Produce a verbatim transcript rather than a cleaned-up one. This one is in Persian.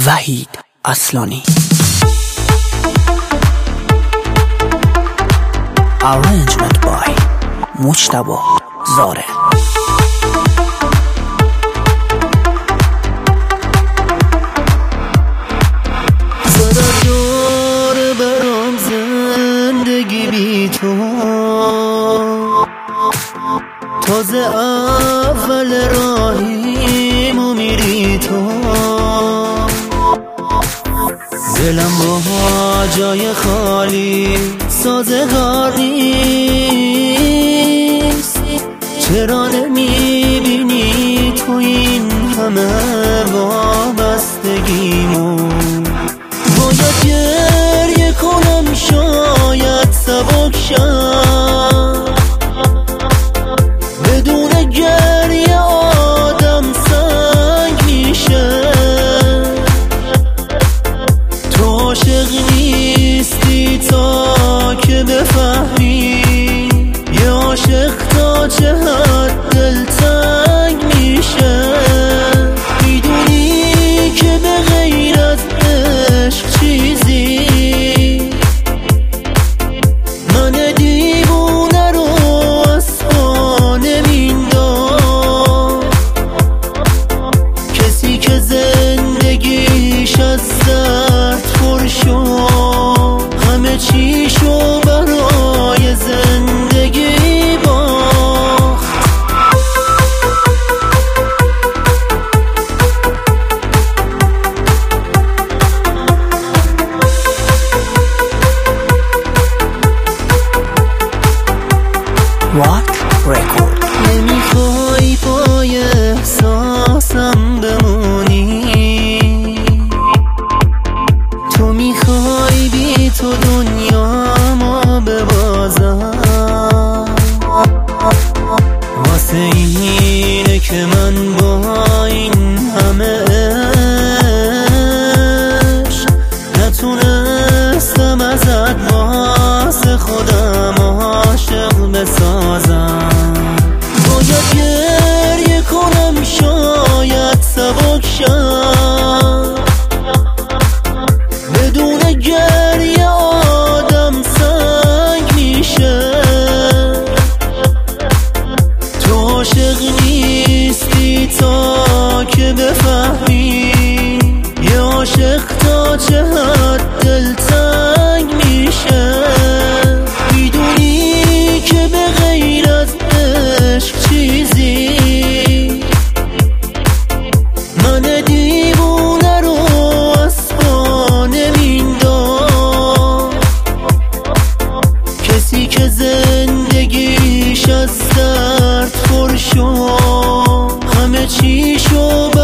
وحید اصلانی. Arrangement by مجتبی زاره. زدت دور برام زندگی بی تو، تازه اول راهیم و میری تو. دلم با جای خالی سازگار نیست، چرا نمیبینی تو این همه وابستگیمو؟ باید گریه کنم شاید سبک شم، بدون گریه آدم سنگ میشه. تو عاشق نیستی تا که بفهمی، یه عاشق تا چه حد دلتنگ میشه. میدونی که به غیر از عشق چیزی من دیوونه رو از پا نمینداز. کسی که زندگیش از درد پر شد، همه چیشو برای زندگی باخت. What record؟ نمیخوای پای احساسم بمونی، تو میخوای بی تو دنیا ما ببازم. واسه اینه که من با این همه عشق نتونستم ازت واسه خودم عاشق بسازم. باید گریه کنم شاید سبک شم، بدون گریه آدم سنگ میشه. تو عاشق نیستی تا که بفهمی، یه عاشق تا چه حد دلتنگ میشه. میدونی که به غیر از عشق چیزی من دیوونه رو از پا نمینداز. کسی که زندگیش از درد پر شد، همه چیشو